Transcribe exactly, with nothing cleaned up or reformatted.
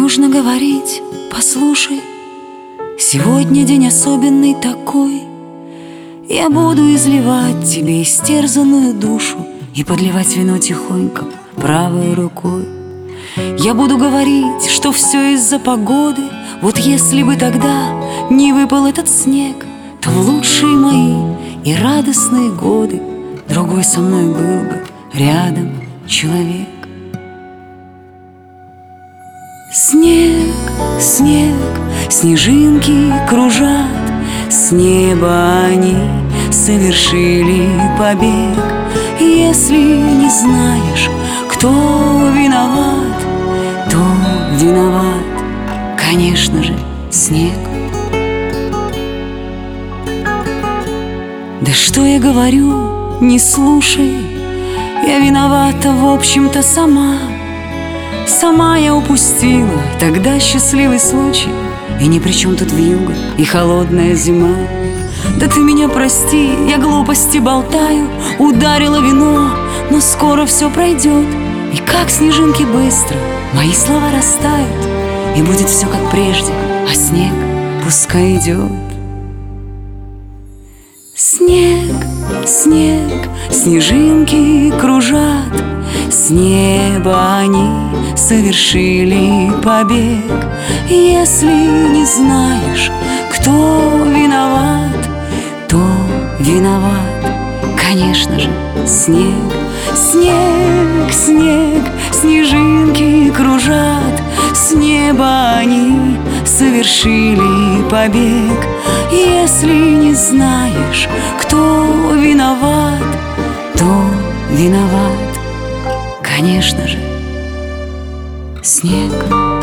нужно говорить, послушай, сегодня день особенный такой. Я буду изливать тебе истерзанную душу и подливать вино тихонько правой рукой. Я буду говорить, что все из-за погоды. Вот если бы тогда не выпал этот снег, то в лучшие мои и радостные годы другой со мной был бы рядом человек. Снег, снег, снежинки кружат, с неба они совершили побег. Если не знаешь, кто виноват, то виноват, конечно же, снег. Да что я говорю, не слушай, я виновата, в общем-то, сама. Сама я упустила тогда счастливый случай, и ни при чем тут вьюга и холодная зима. Да ты меня прости, я глупости болтаю, ударила вино, но скоро все пройдет. И как снежинки быстро мои слова растают, и будет все как прежде, а снег пускай идет. Снег, снег, снежинки кружат, с неба они совершили побег. Если не знаешь, кто виноват, то виноват, конечно же, снег. Снег, снег, снежинки кружат, с неба они совершили побег. Если не знаешь, кто виноват, то виноват, конечно же, снег.